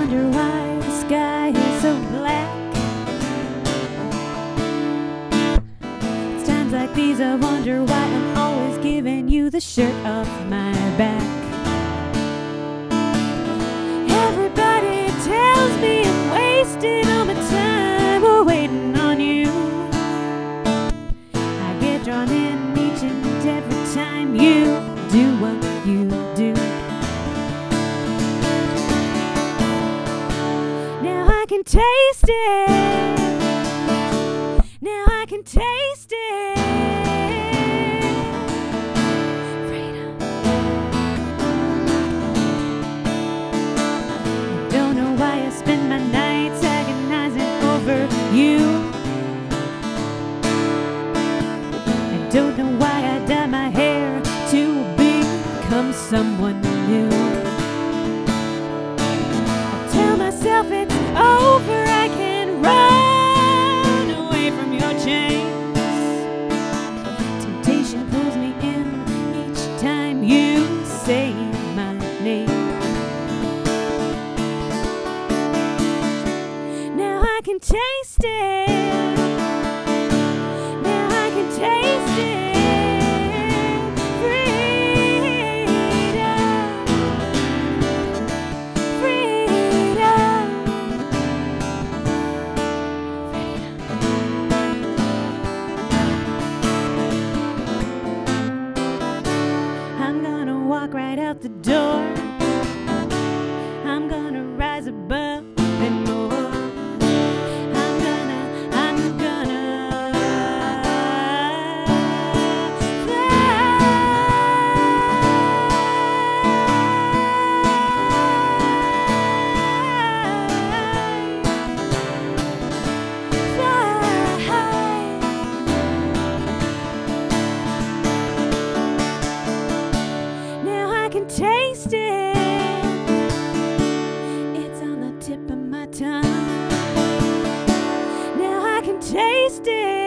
wonder why the sky is so black. It's times like these I wonder why I'm always giving you the shirt off my back. Everybody tells me I'm wasting all my time waiting on you. I get drawn in each and every time you do what you do. Now I can taste it. Now I can taste it. Freedom. I don't know why I spend my nights agonizing over you. I don't know why I dye my hair to become someone new. I tell myself it's over, I can run away from your chains. Temptation pulls me in each time you say my name. Now I can taste it. Now I can taste it. Walk right out the door. I'm gonna rise above and more. I'm gonna I can taste it. It's on the tip of my tongue. Now I can taste it.